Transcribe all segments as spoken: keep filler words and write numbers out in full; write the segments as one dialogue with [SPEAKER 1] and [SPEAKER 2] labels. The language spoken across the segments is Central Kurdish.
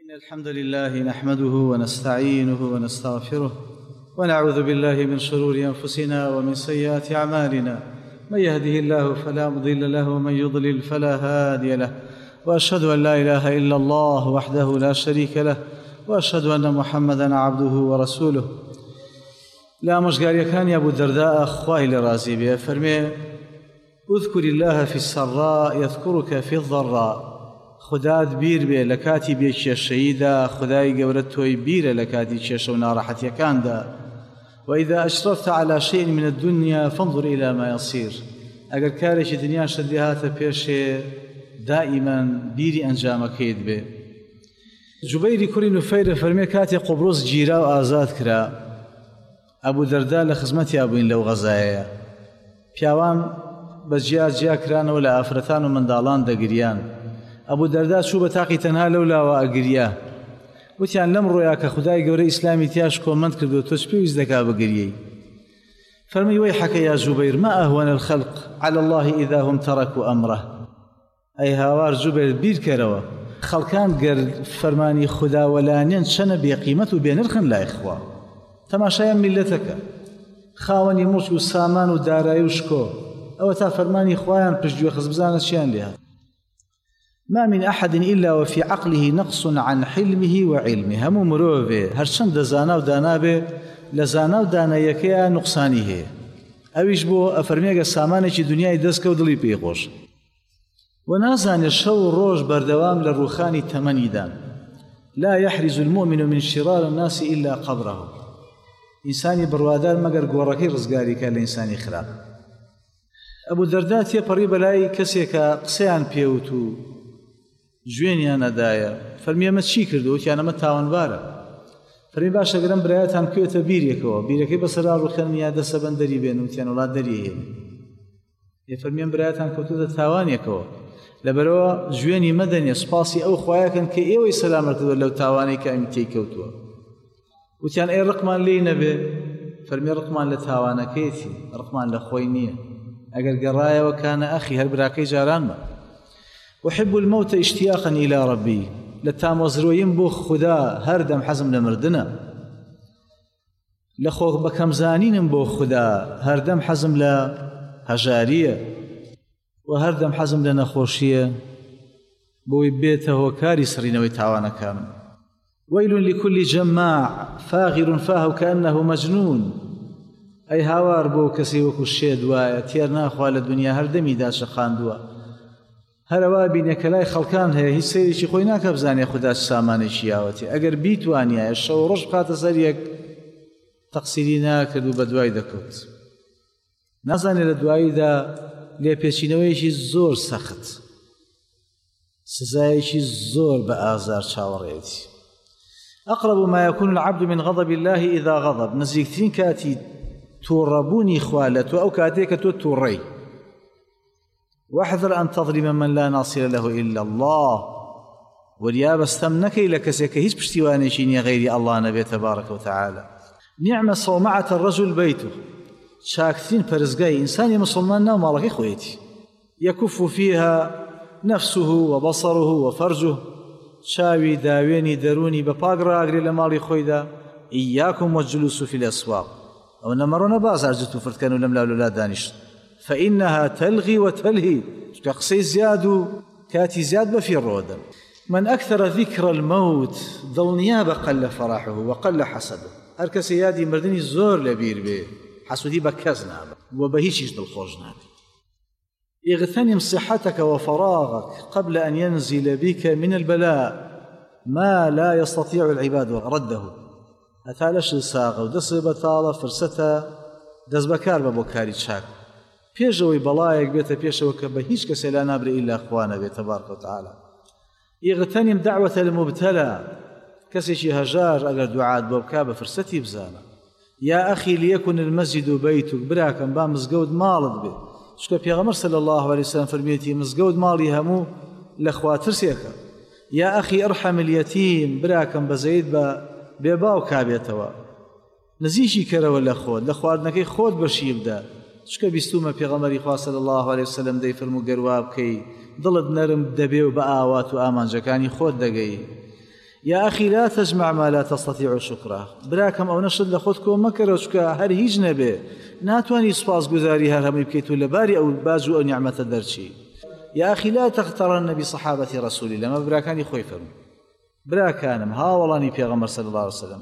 [SPEAKER 1] إن الحمد لله نحمده ونستعينه ونستغفره ونعوذ بالله من شرور أنفسنا ومن سيئات أعمالنا. من يهده الله فلا مضل له ومن يضلل فلا هادي له، وأشهد أن لا إله إلا الله وحده لا شريك له، وأشهد أن محمدًا عبده ورسوله. لا مشغاري كان يا أبو الدرداء خواه لرازي به فرمي: اذكر الله في السراء يذكرك في الضراء. خداد بير بي لكاتي بيكي الشهيدة، خداي قورتوي بير لكاتي كيش ونارحتي كان دا. وإذا أشرفت على شيء من الدنيا فانظر إلى ما يصير. أقل كارش الدنيا شديهات بيشي دائما بيري أنجام كيد بي. جبيري كوري نفير فرمي كاتي قبروس جيرا وآزاد كرا. أبو درداء لخزمتي أبوين لو غزايا بياوان بجيا جيا كران ولا أفرتان ومن دالان دقريان. أبو درداء شو بتاقي تنها لولا وأقرياه وتيان لم رؤياك خداي قوري إسلامي تياش كومنت كردو تشبيو إزدكا بقريي. فرمي: ويحك يا جبير، ما أهون الخلق على الله إذا هم تركوا أمره. أي هاوار جبير بير كروا خلقان قر فرماني خدا ولانين شن بقيمته بينرخن لا إخوة. تماشايا ملتك خاوني مرش وسامان وداراي وشكو أو تا فرماني إخوان بجدو خزبزان الشيان لها. ما من أحد إلا وفي عقله نقص عن حلمه وعلمه. هم مروفي هرشن دزانا ودانابي لزانا ودانا يكيا نقصانيه. أويش بو أفرميك السامانة دنياي دسك ودلي بيغوش. ونازان الشو الروج بردوام للروخاني تمنيدان. لا يحرز المؤمن من شرار الناس إلا قبره. إنساني بروادار مقر قوركي رزقاري كان لإنساني خراب. أبو الدرداء تيبري بلاي كسيكا قسيان بيوتو جوينيان أدايا. فرمي أمت شي كردو كان أمت تاوان بارا. فرمي باشا قرم براياتان كيوتا بيريكوا بيريكي بسرار وخلمي هذا سبن دري بينو تيان ولاد دريهين. فرمي أم براياتان كوتوتا تاوان يكوا لبروا جويني مدني سباسي أو خواياكن كي إيوي سلامة لو تاواني كأمتي كوتوا وتيان أي رقمان لي نبي. فرمي رقمان لتاوانا كيتي رقمان لخوينية أقل قرايا وكان أخي هالبراكي جاران ما. أحب الموت اشتياقا إلى ربي لتام وزروين بو خدا هردم حزم لمردنا لخوغ بكم زانين بو خدا هردم حزم لهجارية وهردم حزم لنخوشية بو بيته وكاري سرين ويتعوانا كامل. ويل لكل جماع فاغر فاه كأنه مجنون. أي هاوار بو كسي وكشيد وتيرنا خوال الدنيا هردمي داش خاندوا هروا بينك لا خلقان هي سيري شي خوينا كبزاني خداش ساماني شياوتي اگر بيتوانيا الشو رش بقات سريك تقصيرينا كدو بدواي دكوت نزاني لدواي دا لي بيشينوي شي زور سخت سزاي شي زور بآزار شاوريتي. أقرب ما يكون العبد من غضب الله إذا غضب. نزيكتين كاتي توربوني خوالته أو كاتيك توري. واحذر أن تظلم من لا ناصر له إلا الله. ولياب استمنك لك سيكهيس بشتوانيشين غير الله نبي تبارك وتعالى. نعم صومعة الرجل بيته. شاكثين فرزقاي إنسان مسلمان ومالك خويتي يكف فيها نفسه وبصره وفرجه. شاوي داويني دروني بباقرا أقري لمالي خويدا. إياكم والجلوس في الأسواق. أو نمرون باز عرجتو فرتكانوا لم لا لا دانش فإنها تلغي وتلهي. قصي زياد كاتي زياد بفي الرودة. من أكثر ذكر الموت ظل نيابة قل فرحه وقل حسده. هركس يادي مردني زور لبير به حسودي بكزنا وبهيش يجدل خوجنا. اغتنم صحتك وفراغك قبل أن ينزل بك من البلاء ما لا يستطيع العباد رده. أتالش الساغة ودس بطالة فرصتها دس بكار ببوكاري تشاك بيجوي بلايك بيت بيشوك بهيش كسلا نابر إلا أخوانا بيت تبارك وتعالى. اغتنم دعوة المبتلى كسيشي هجار أقر دعاة بوكا بفرصتي بزانا. يا أخي ليكن المسجد بيتك براكا با مزقود مالد به. شكا بيغمر صلى الله عليه وسلم فرميتي مزقود مالي همو لأخوات رسيكا. يا أخي ارحم اليتيم براكا بزيد با بيباو كابيتوا نزيشي كروا لأخوات لأخواتنكي خود بشيب دا. شكا بيستوما بيغمر إخوة صلى الله عليه وسلم دي فرمو قرواب كي ضلد نرم دبيو بآوات وآمان جاكاني خود دقي. يا أخي لا تجمع ما لا تستطيع شكره براكم أو نشد لخذكم مكر شكا هر هیچ نبي ناتواني سپاس گزاري هر همي بكيتو لباري أو باجو أو نعمة درشي. يا أخي لا تغترن بصحابة رسول الله ما براكاني خوي فرم براكانم ها والله پیغمبر صلى الله عليه وسلم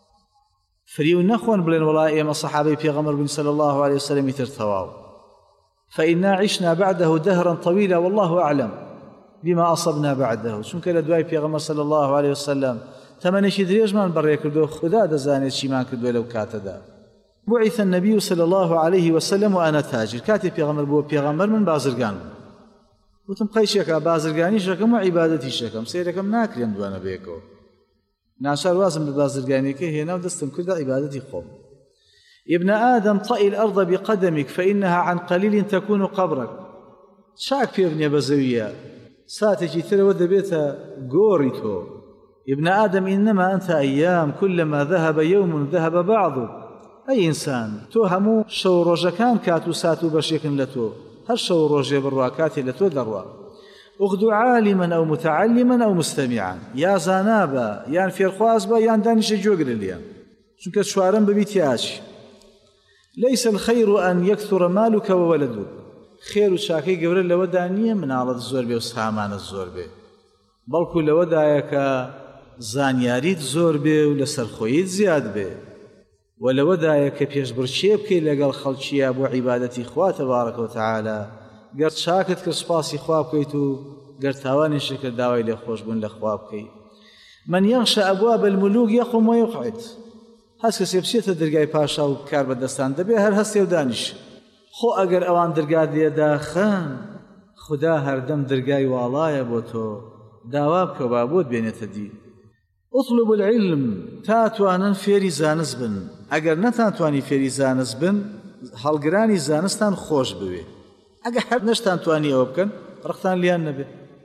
[SPEAKER 1] فريو نخون بلين والله إما صحابي پیغمبر بن صلى الله عليه وسلم يترتواو فإنا عشنا بعده دهرا طويلا والله أعلم بما أصبنا بعده چونکە لە دوای پیغمبر صلى الله عليه وسلم تەمەنێکی درێژمان بەڕێ کردو خدا دەزانێت چیمان کردووە لەو کاتەدا. بعث النبي صلى الله عليه وسلم وأنا تاجر كاتي پیغمبر بو پیغمبر من بازرگان وتم قەیشێکە بازرگانیشەکەم و عیبادەتیشەکەم سیرەکەم ناکرێن دوانە بێکەوە ناشار وازم بە بازرگانیەکە هێنا و دەستم کردە عیبادەتی خۆم. ابن آدم طئ الأرض بقدمك فإنها عن قليل تكون قبرك شاك في ابن بزوية ساتجي ترى دەبێتە گۆڕی تۆ. ابن آدم إنما أنت أيام كلما ذهب يوم ذهب بعضه. أي إنسان تو همو شو روجكان كاتو ساتو بشيكن لتو هر شو روجي برواكاتي لتو دروا اغدو عالما أو متعلما أو مستمعا يا زانابا يا فيرخوازبا يا دانش جوغر اليوم چونکە شوارم ببیتیاش. ليس الخير أن يكثر مالك وولدك خير شاكي قبل لودا نية من عرض الزور بي وسامان الزور بي بلكو لودا يكا زانياريت زور بي ولسر خويت زياد بي ولودا يكا بيش برشيب كي لقال خلشي أبو عبادتي إخوة تبارك وتعالى قرد شاكت كرسباسي خواب كيتو قرد تاواني شكل داوي لخوش بون لخواب كي. من يغشى أبواب الملوك يقوم ويقعد هەست کەسێ بچێتە دەرگای پاشا و کار بەدەستان دەبێ هەر هەستێ و دانیش خۆ ئەگەر ئەوان دەرگا دێداخەن خدا هەردەم دەرگای واڵایە بۆ تۆ داوا بکە با بۆت بێنێتە دی. اطلب العلم تاتوانن فێری زانست بن ئەگەر نەتانتوانی فێری زانست بن هەڵگرانی زانستان خۆش بوێ ئەگەر هەر نەشتان توانی ئەوە بکەن ڕقتان لیان نەبێ.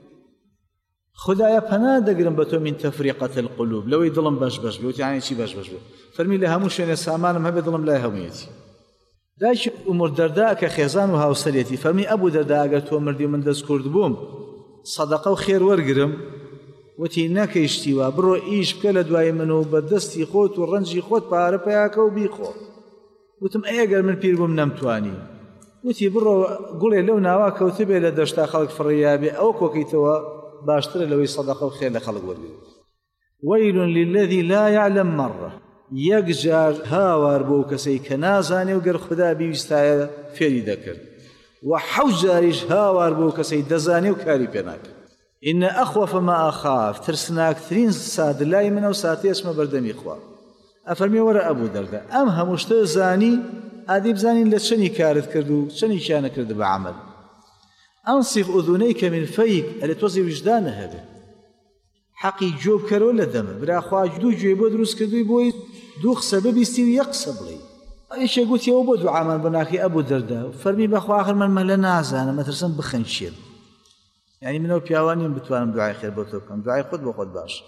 [SPEAKER 1] خدایا پناه دەگرم بە تۆ من تەفریقەت القلوب لەوەی دڵم بەش بەش بێ وتیانی چی بەش بەش بێ فەرمی لە هەموو شوێنێ سامانم هەبێ دڵم لای هەموویەتی. دایکی ئومور دەردا کە خێزان و هاوسەرێتی فەرمی ئەبوو دەردا ئەگەر تۆ مردی من دەست کورد بووم سەدەقە و خێر وەرگرم وتی نەکەیشتیوە بڕۆ ئیش بکە لە دوای من و بە دەستی خۆت و ڕەنجی خۆت پارە پەیاکە و بیخۆ. وتم ئەگەر من پیر بووم نەمتوانی وتی بڕۆ گوڵێ لەو ناوا کەوتە بێ لە دەشتا خەڵک فڕیابێ ئەو کۆکەیتەوە باشتر لوي صدقه وخير لخلق ورقه. ويل للذي لا يعلم مرة يقجار هاوار بو كسي كنازاني وقر خدا بيستايا فيري ذكر وحوجاريش هاوار بو كسي دزاني وكاري بيناك. إن أخوف ما أخاف ترسناك ثرين ساد الله من وساتي اسمه بردمي إخوة أفرمي ورا أبو دردة أم همشت زاني أديب زاني لشني كارت كردو شني كان كرد بعمل. أنصف أذنيك من فيك اللي توزي وجدانه هذا حقي جوب كرو ولا دم برا خواج دو جيبو دروس كدوي بوي دوخ سبب يستوي يقصب لي ايش قلت يا ابو دعاء من بناخي ابو درده فرمي بخو اخر من مهلا نازا انا ما ترسم بخنشير يعني منو بياواني بتوانم دعاء خير بوتوكم دعاء خود بخود باش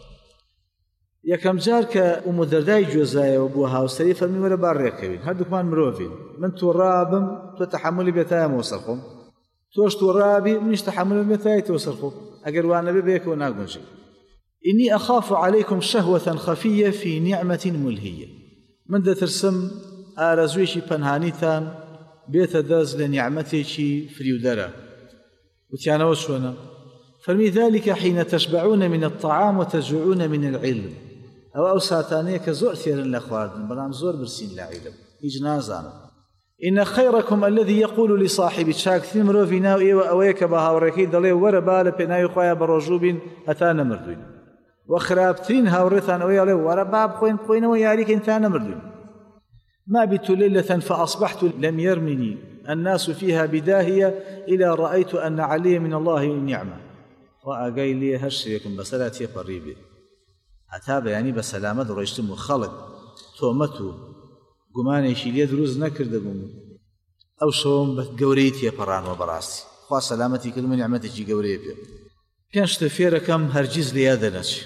[SPEAKER 1] يا كم جار كأم درداي جوزايا وابوها وسري فرمي ولا باريكوين هادوك مان مروفين من ترابم تتحملي بتايا موصلكم توش ترابي منش تحمل بتايا توصلكم اگر وانا بيك وناقول شيء. إني أخاف عليكم شهوة خفية في نعمة ملهية من ذا ترسم آرزويشي پنهانيتان بيت داز لنعمتيشي فريودرا وتيانا وشونا فرمي ذلك حين تشبعون من الطعام وتجوعون من العلم أو أو ساتانيك زور ثيرا لأخواردن بلام زور برسين لعلم إجنازانا. إن خيركم الذي يقول لصاحب شاك ثمرو في ناو إيوة أويك بها وركي دلي وربال بنايو خوايا برجوب أتانا مردوين وخرابتين هاورثان ويا ورباب خوين خوين وياريك انتان مردوين. ما بت ليلة فأصبحت لم يرمني الناس فيها بداهية إلى رأيت أن علي من الله نعمة وأقاي لي هشريكم بسلاتي قريبي أتابع يعني بسلامة رجتم خلق تومتو قماني شيلي دروز نكرد بوم أو شوم بقوريتي بران وبراسي خوا سلامتي كل من نعمتي جي قوريبي كانش تفيركم هرجيز ليادنش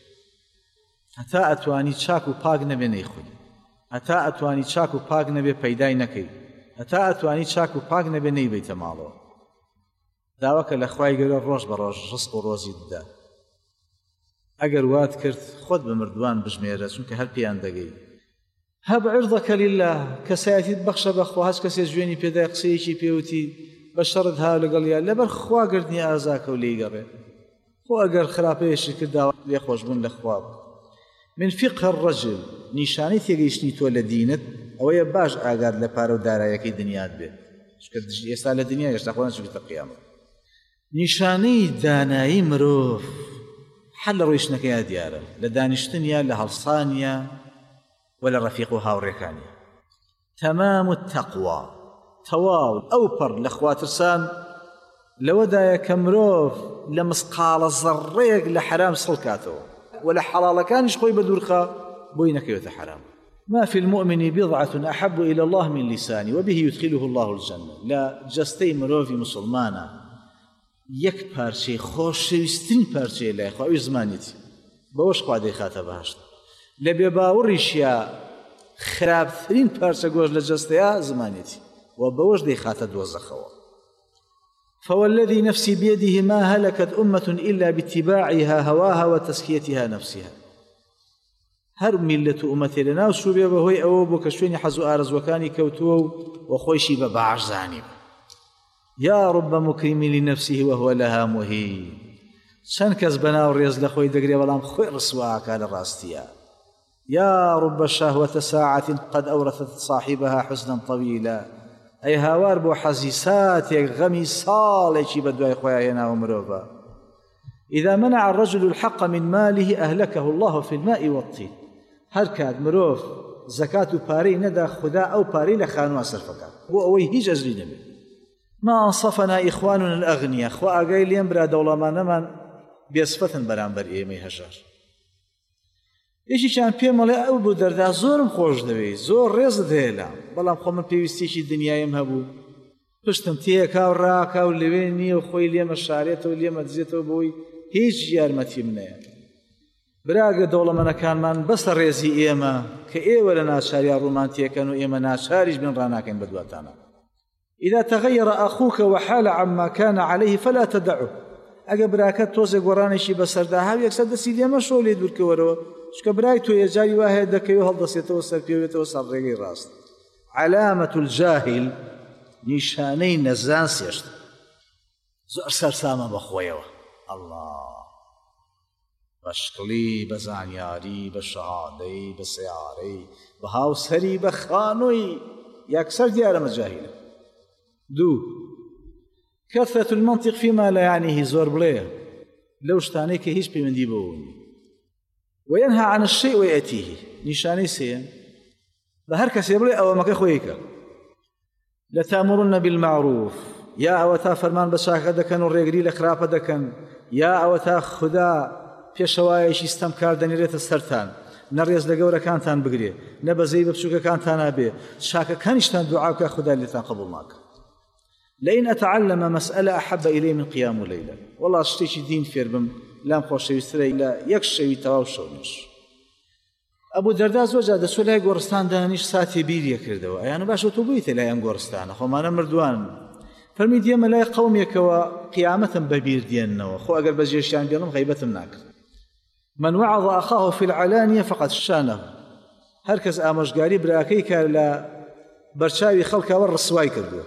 [SPEAKER 1] هتا أتواني تشاكو باق نبي نيخوي هتا أتواني تشاكو باق نبي بيداي نكي هتا أتواني تشاكو باق نبي نيبي تمالو داوك الأخوة يقولوا روش بروش رزق وروزي الدا ئەگەر وات کرد خۆت بە مردوان بژمێرە چونکە هەر پێیان دەگەی. هەب عرضەکە لله کەسایەتیت بەخشە بەخوا، هەچ کەسێ جوێنی پێدای قسەیەکی پێوتی بە شەڕت ها لەگەڵیان لەبەر خواگرتنی ئازاکە و لێیگەڕێ. خۆ ئەگەر خراپەیەشی کرداوە لێ خۆشبوون لە خوا. من فقه الرجل نیشانەی تێگەیشتنی تۆ لە دینت ئەوەیە باش ئاگار لە پارە و دارایەکەی دنیات بێت، چونکە ئێستا لە دنیا هێشتا خۆ نەچوویتە قیامەت. نیشانەی دانایی مرۆڤ حەل لە ڕۆیشتنەکەیە دیارە، لە دانیشتنیە، لە هەڵسانیە و لە ڕەفیق و هاوڕێکانیە. تەمام التەقوا تەواو ئەو پەڕ لە خواترسان لەوەدایە کە مرۆڤ لە مسقالە زەڕەیەک لە حرام سڵکاتەوە و لە حەڵاڵەکانیش خۆی بە دوورخە بۆی نەکەوێتە حرام. ما في المؤمن بضعة أحب إلى الله من لساني وبه يدخله الله الجنة. لا جستي مروفي مسلمانا يك پارچەی خۆشەویستترین پارچەیە لای خوا ئەوی زمانیتی بەوەش خوا دەیخاتە بەهەشت. لە بێباوەڕیشیە خراپترین پارچە گۆژ لە جەستەیە زمانیتی و بەوەش دەیخاتە دۆزەخەوە. فوالذي نفسي بيده ما هلكت أمة إلا باتباعها هواها وتزكيتها نفسها. هر ملة أمتي لنا وشوبيا بهوي أو بكشويني حزو آرز وكاني كوتو وخويشي ببعش زاني. يا رب مكرم لنفسه وهو لها مهين. شن كز بنا وريز لخوي دقري ولام خوي رسواك على الراستيا. يا رب الشهوة ساعة قد أورثت صاحبها حزنا طويلا. أي هاوار بو حزيساتك غمي صالحي بدواي خويانا ومروفا. إذا منع الرجل الحق من ماله أهلكه الله في الماء والطين. هر كاد مروف زكاة باري ندى خدا أو باري لخانوا صرفك وأوي هيج أجري نبي. ما أنصفنا إخواننا الأغنياء خوا أقايل ينبرا دولما نمان بيصفة برانبر إيمي هجار. یەکێکیان پێم ئەڵێ ئەو بۆ دەردا زۆرم خۆش دەوێت، زۆر ڕێزت هێلا، بەڵام خۆ من پێویستیشی دنیایم هەبوو، پشتم تێکا و ڕاکا و لەوێ نییە و خۆی لێمە شارێتەوە لێمە دزێتەوە بۆی هیچ یارمەتیم نەیە. براگە دەوڵەمەنەکانمان بەسە ڕێزی ئێمە کە ئێوە لە ناچاریان ڕوومانتیەکەن و ئێمە ناچاریش بن ڕاناکەین بە دواتانە. إذا تغير أخوك وحال عما كان عليه فلا تدعه. ئەگە براکەت تۆزێک گۆڕانێکی بەسەردا هاو یەکسەر دەسی لێمە شۆ لێ دوورکەوەرەوە، چکە برای تۆ یەجاری وا هەیە دەکەوێ هەڵدەسێتەوە سەر پێوێتەوە سەر ڕێگەی ڕاست. علامة الجاهل نیشانەی نەزان سێشت زۆر سەرسامە بەخۆیەوە. الله بە شکڵی، بە زانیاری، بە شەهادەی، بە سیارەی، بە هاوسەری، بە خانووی، یەکسەر دیارەمە جاهیلە. دوو كثرة المنطق فيما لا يعنيه زور بليه لو شتاني كهيش بمندي بوني وينهى عن الشيء ويأتيه نشاني سين بهر كسي بليه أو مكا خويك لتأمرن بالمعروف يا أوتا فرمان بشاكة دكن وريقري لخرافة دكن يا أوتا خدا في شوايش استمكار دنيريت السرطان نريز لقورة كانتان بقري نبزي ببشوكا كانتان أبي شاكا كانشتان دعاك خدا اللي تنقبل معك. لئن أتعلم مسألة أحب إلي من قيام ليلة والله اشتيشي دين فيربم لام خوش يستري لا يكشي تواوشونش. أبو درداء زوجة دسو لا قورستان دانيش ساتي بيريا كردوا يعني باشو تبويت لا قورستان خو ما مردوان فرمي ديما لا قوم يكوا قيامة ببير ديننا خو أقل بجيشان بينهم غيبة مناك. من وعظ أخاه في العلانية فقد شانه. هركز آمش قاري براكيك لا برشاوي خلقه والرسواي كردوا.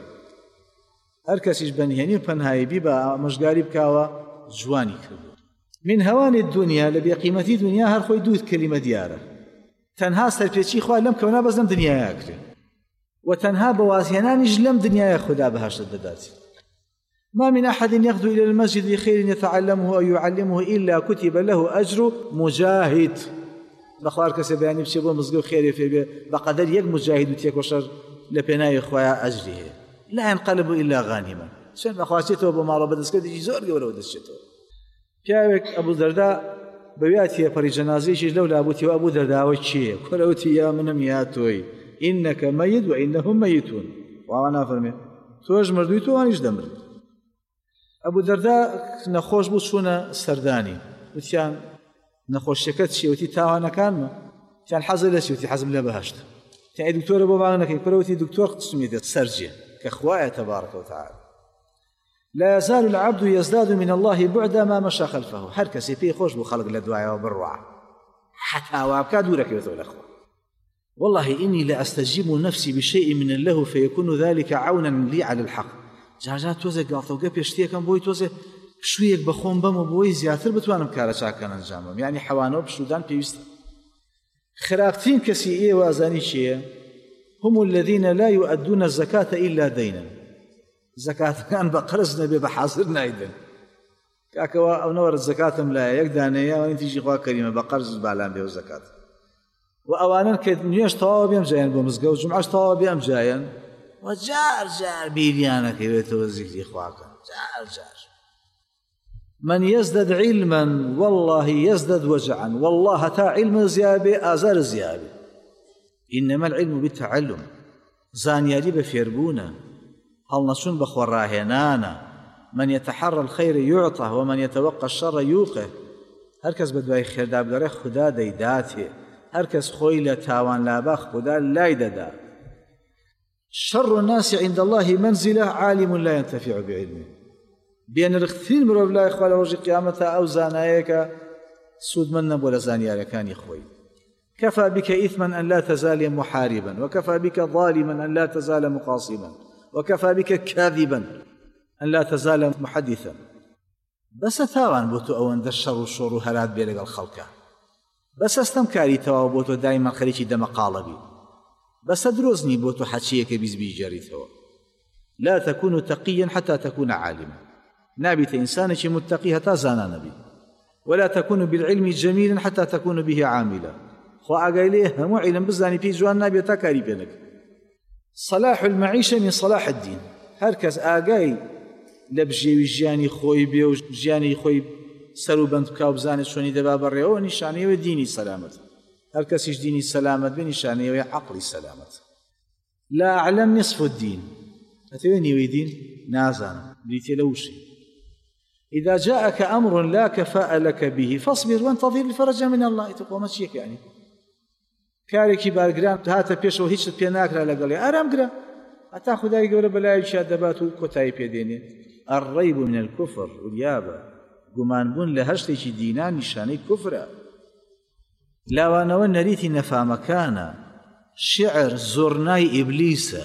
[SPEAKER 1] هر کەسیش بەنهێنی و پەنهایی بی بە ئامۆژگاری بکاوە جوانی کردو. من هەوانی دنیا لە بێقیمەتی دنیا هەر خۆی دوو کەلیمە دیارە. تەنها سەرپێچی خوا لەم کەونا بەس لەم دنیایە کرێ و تەنها بەوازهێنانیش لەم دنیایە خدا بەهەشت دەداتی. ما من أحد يغدو إلى المسجد لخير يتعلمه أو يعلمه إلا كتب له أجر مجاهد. بەخوار کەسێ بەیانی بچێ بۆ مزگەوت خێرێ فێ بێ بەقەدەر یەک مجاهید و تێکۆشەر لە پێناوی خۆیان ئەجری هەیە. لا ينقلب إلا غانما. شن بخواسيته بمارو بدسكت يجي زور قبل ودسته. پیاوێک ئەبوو دەردا بەویاتیە پەڕی جەنازەیەکیش لەو لابووتی و ئەبوو دەرداوە چییە؟ کوڕەوتی یا منم یا تۆی ئینەکە مەیت و ئینەهم مەیتون. واوا نافەرمێ تۆش مردووی تۆ وانیش دەمرن. ئەبوو دەردا نەخۆش بوو چوونە سەردانی. وتیان نەخۆشیەکەت چییە؟ وتی تاوانەکانمە. وتیان حەزت لە چی؟ وتی حەزم لە بەهەشتە. وتی دکتۆرە بۆ ماڵ نەکەی؟ کوڕەوتی دکتۆر قسمیێتێت سەرجێ كخوايا تبارك وتعالى. لا يزال العبد يزداد من الله بعدا ما مشى خلفه. هر كسي في خوش بو خلق لدعاء وبروع حتى وابكى دورك يا الأخوة. والله إني لأستجيب نفسي بشيء من اللهو فيكون ذلك عونا لي على الحق. جاجات توزه قالت وقف يشتيكم بوي توزه شويك بخون بم وبوي زياتر بتوانم كارا شاكن انجامم. يعني حوانو بشودان بيوست خرابتين كسي إيه وازاني شيء هم الذين لا يؤدون الزكاة إلا دينا. زكاة كان بقرز نبي بحاضر نايدن كاكوا أو نور الزكاة ملا يقدانية وين تيجي خوا كريمة بقرز بالان بيو زكاة. وأوانا كنيش طوابيم جاين بمزقة وجمعش طوابيم جاين وجار جار بيليانا كيبتو الزكري خواك جار جار. من يزدد علما والله يزدد وجعا والله تا علم زيابة آزار زيابة. إنما العلم بالتعلم زانياري بفيربونا هل نشون بخوراهنانا. من يتحرى الخير يعطى ومن يتوقع الشر يوقع. هركز بدواي خير داب داره خدا ديداته. هركز خويلة تاوان لاباخ خدا لا يددا. شر الناس عند الله منزلة عالم لا ينتفع بعلمه. بين الكثير من الله إخوة لرجي قيامتها أو زانايك سود من ولا زانيا كان يخوي. كفى بك إثما أن لا تزال محاربا وكفى بك ظالما أن لا تزال مقاصما وكفى بك كاذبا أن لا تزال محدثا. بس تاوان بوتو أو أن الشر والشر هرات بيلق الخلق. بس استمكاري تواو بوتو دائما خليشي دم قالبي. بس دروزني بوتو حتشيك بيزبي جاري ثوا. لا تكون تقيا حتى تكون عالما. نابت إنسانك متقي حتى زانا نبي. ولا تكون بالعلم جميلا حتى تكون به عاملا. خو أقايليه هم علم بزاني في جوان نابي تكاري بينك. صلاح المعيشة من صلاح الدين. هركز آقاي لبجي وجياني خوي بي وجياني خوي سرو بند بكاو بزاني شوني دبا بري او نشاني وديني سلامت. هركز ديني سلامت بنشاني وعقلي سلامت. لا أعلم نصف الدين. أتويني ويدين نازانا بريتي لوشي. إذا جاءك أمر لا كفاء لك به فاصبر وانتظر الفرج من الله. تقوم تشيك يعني كارێکی بارگران هاتە پێشەوە هیچت پێ ناکرا لەگەڵێ ئارام گرە هەتا خودای گەورە بەلایەکی دەبات و کۆتایی پێدێنێ. الريب من الكفر وریابە گومانبوون لە هەر شتێکی دینا نیشانەی کوفرە. لاوانەوە نەریتی نەفامەکانە. شعر زۆرنای ئیبلیسە.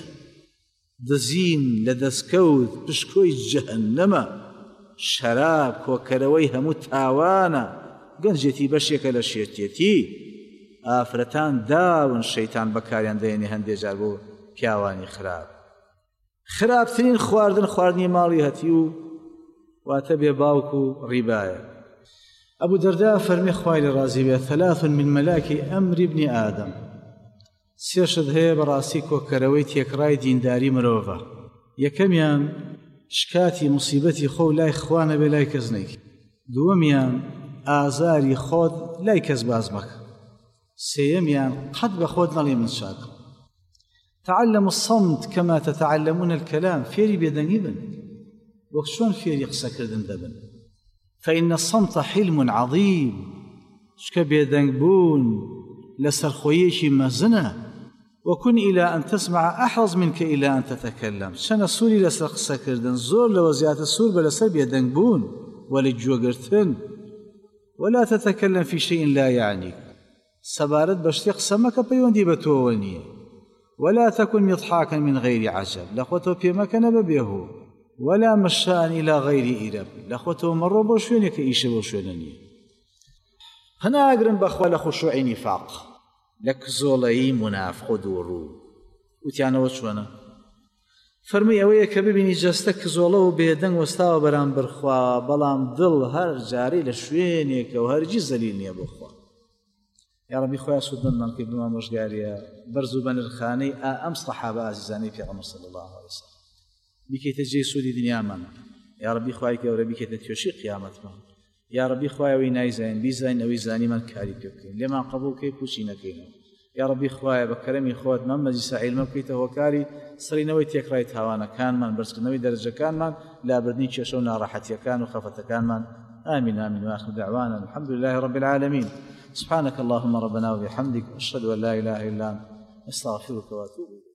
[SPEAKER 1] دزین لە دەستکەوت پشکۆی جەهەنەمە. شەراب کۆکەرەوەی هەموو تاوانە. گەنجێتی بەشێکە لە شێتێتی. ئافرەتان داون شەیتان بەکاریان دێنێ هەندێک جار بۆ پیاوانی خراپ. خراپترین خواردن خواردنی ماڵی هەتی و واتە بێ باوک و ڕیبایە. ئەبوو دەردە فەرمی خوای لە ڕازی بێت ثلاث من مەلاکی ئەمری ابن ئادەم. سێشت هەیە بەڕاستی کۆکەرەوەی تێکڕای دینداری مرۆڤە. یەکەمیان شکاتی موسیبەتی خۆ لای خوا نەبێ لای کەس نەیکە. دووەمیان ئازاری خۆت لای کەس باز مەکە. سيميان قد بخود نلي من شاك. تعلموا الصمت كما تتعلمون الكلام. فيري بيدنجبن وكشون فيري قسكردن دبن. فإن الصمت حلم عظيم. شك بيدنجبون لسرخويشي مزنة. وكن إلى أن تسمع أحرص منك إلى أن تتكلم. شنا سوري لسر قسكردن زور لوزيات السور بلسر بيدنجبون ولجوغرتن. ولا تتكلم في شيء لا يعنيك. سبارت بشتي قسمك بيوندي بتووني. ولا تكن مضحاكا من غير عجب. لخوتو بيمك نببيه. ولا مشاء إلى غير إيرب. لخوتو مروا بوشونك إيش بوشونني. هنا أقرن بخوة لخشوع نفاق. لك زولي منافق دورو. وتيانا وشونا. فرمي أويا كبيبني جاستك زولو بيدن وستاو بران برخوا بلام دل هر جاري لشوينيك وهر جزليني بخوا. يا ربي خويا سودنا كيف ما مشجاريا برزو بن الخاني أم صحابة عزيزاني في عمر صلى الله عليه وسلم بكي تجي سودي دنيا من يا ربي خويا كي وربي كي تتوشي قيامت من يا ربي خويا ويناي زين بيزين أو زاني من كاري بيوكين لما قبول كي كوشينا كينا يا ربي خويا بكرمي خوات من مجلس علم كي توكاري صري نوي تيكرايت هوانا كان من برسك نوي درجة كان من لا بدني شونا راحتي كان وخفت كان من آمين آمين وآخر دعوانا الحمد لله رب العالمين. سبحانك اللهم ربنا وبحمدك أشهد أن لا إله إلا أنت أستغفرك وأتوب إليك.